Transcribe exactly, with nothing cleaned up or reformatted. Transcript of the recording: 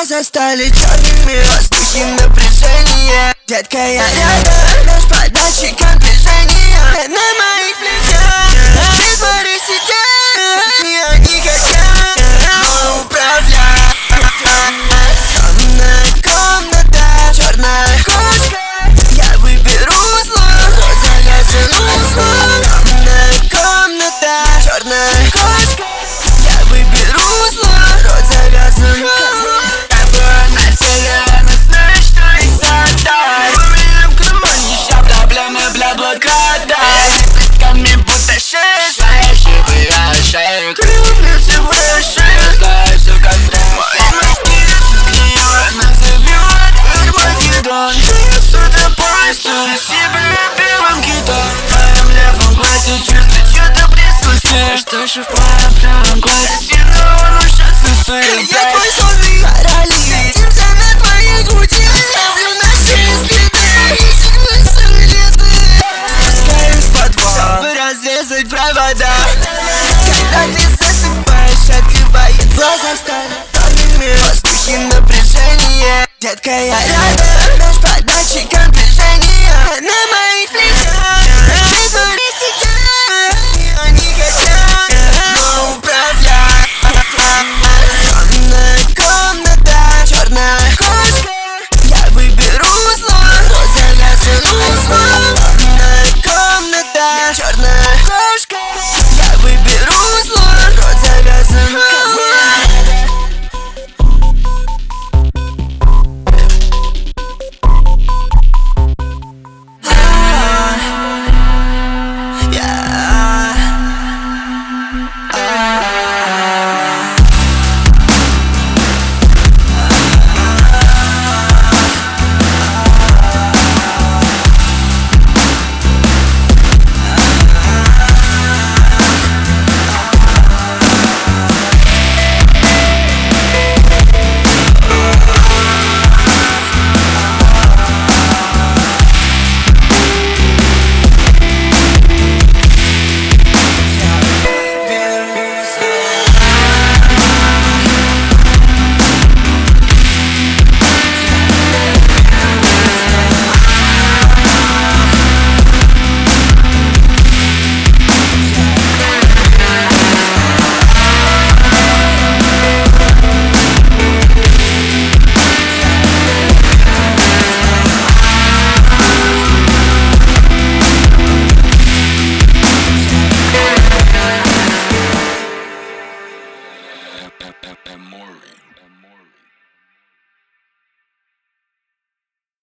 Глаза стали черными, воздухе напряжение. Детка, я рядом, наш подальщиком движения. На моих плечах твори сидят, и они хотят управлять. Темная комната, черная кошка. Я выберу зло, завязанное узлом. Темная комната, черная кошка. Я выберу зло, рот завязан узлом. Крылья всего шесть, знаю все как так. Мои мозги ее назовет Армагеддон. Шею сюда поясу себя белым китом. В моем левом глазе чувствую чьё-то присутствие. Что же в моем правом глазе сильно он уж отсутствует. Я твой злой паралич, садимся на твоей груди. Оставлю наши следы, спускаюсь под пол, чтобы разрезать провода. Когда ты засыпаешь, открывает глаза, стали черными, воздухе напряжение. Детка, я рядом, наш подальщиком движения.